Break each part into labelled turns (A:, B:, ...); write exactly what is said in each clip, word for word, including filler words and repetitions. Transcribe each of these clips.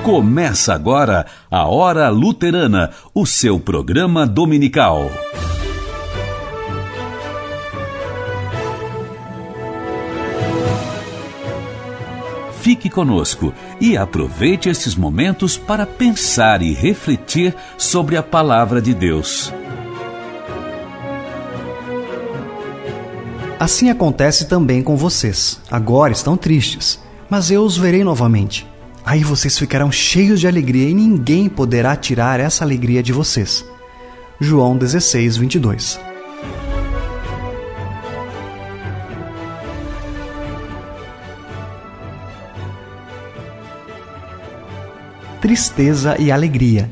A: Começa agora a Hora Luterana, o seu programa dominical. Fique conosco e aproveite esses momentos para pensar e refletir sobre a Palavra de Deus.
B: Assim acontece também com vocês. Agora estão tristes, mas eu os verei novamente. Aí vocês ficarão cheios de alegria e ninguém poderá tirar essa alegria de vocês. João dezesseis, vinte e dois. Tristeza e alegria.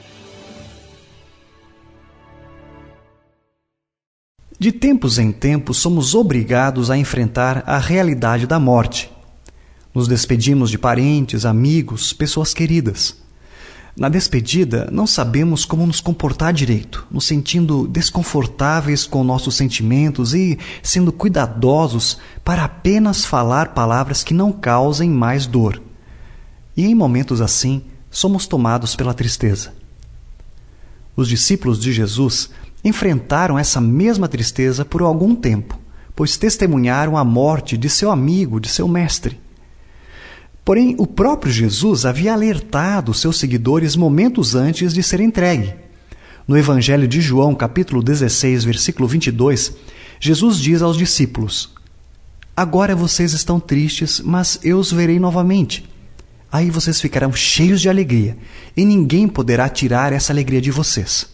B: De tempos em tempos somos obrigados a enfrentar a realidade da morte. Nos despedimos de parentes, amigos, pessoas queridas. Na despedida, não sabemos como nos comportar direito, nos sentindo desconfortáveis com nossos sentimentos e sendo cuidadosos para apenas falar palavras que não causem mais dor. E em momentos assim, somos tomados pela tristeza. Os discípulos de Jesus enfrentaram essa mesma tristeza por algum tempo, pois testemunharam a morte de seu amigo, de seu mestre. Porém, o próprio Jesus havia alertado seus seguidores momentos antes de ser entregue. No Evangelho de João, capítulo dezesseis, versículo vinte e dois, Jesus diz aos discípulos: "Agora vocês estão tristes, mas eu os verei novamente. Aí vocês ficarão cheios de alegria, e ninguém poderá tirar essa alegria de vocês."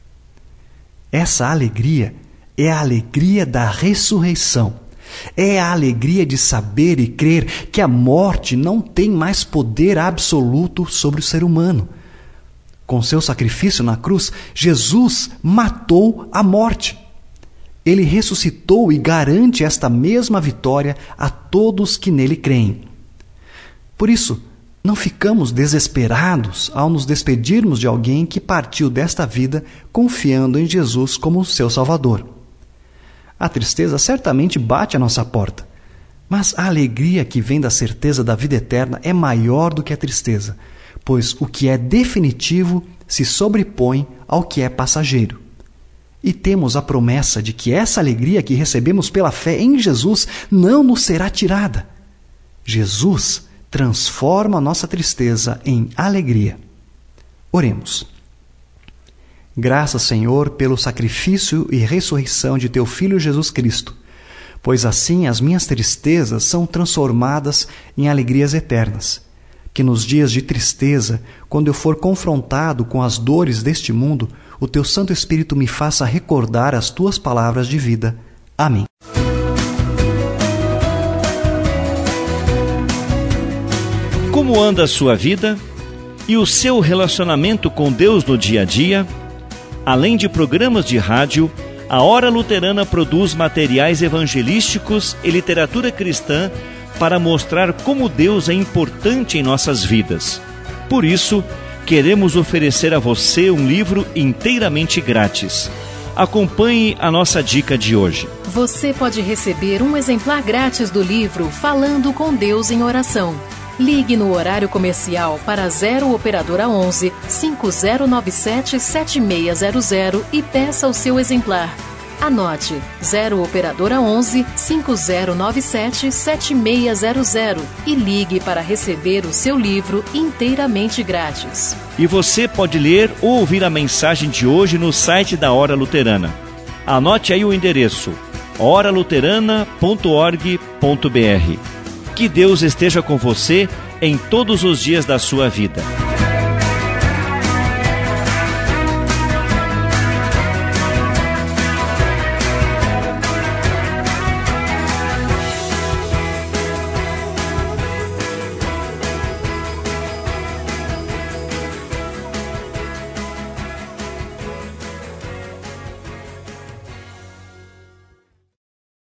B: Essa alegria é a alegria da ressurreição. É a alegria de saber e crer que a morte não tem mais poder absoluto sobre o ser humano. Com seu sacrifício na cruz, Jesus matou a morte. Ele ressuscitou e garante esta mesma vitória a todos que nele creem. Por isso, não ficamos desesperados ao nos despedirmos de alguém que partiu desta vida confiando em Jesus como seu Salvador. A tristeza certamente bate à nossa porta, mas a alegria que vem da certeza da vida eterna é maior do que a tristeza, pois o que é definitivo se sobrepõe ao que é passageiro. E temos a promessa de que essa alegria que recebemos pela fé em Jesus não nos será tirada. Jesus transforma a nossa tristeza em alegria. Oremos. Graças, Senhor, pelo sacrifício e ressurreição de Teu Filho Jesus Cristo, pois assim as minhas tristezas são transformadas em alegrias eternas. Que nos dias de tristeza, quando eu for confrontado com as dores deste mundo, o Teu Santo Espírito me faça recordar as Tuas palavras de vida. Amém.
C: Como anda a sua vida e o seu relacionamento com Deus no dia a dia? Além de programas de rádio, a Hora Luterana produz materiais evangelísticos e literatura cristã para mostrar como Deus é importante em nossas vidas. Por isso, queremos oferecer a você um livro inteiramente grátis. Acompanhe a nossa dica de hoje.
D: Você pode receber um exemplar grátis do livro Falando com Deus em Oração. Ligue no horário comercial para zero Operadora onze, cinco zero nove sete, sete seis zero zero e peça o seu exemplar. Anote zero Operadora onze, cinco zero nove sete, sete seis zero zero e ligue para receber o seu livro inteiramente grátis.
C: E você pode ler ou ouvir a mensagem de hoje no site da Hora Luterana. Anote aí o endereço: hora luterana ponto org ponto br. Que Deus esteja com você em todos os dias da sua vida.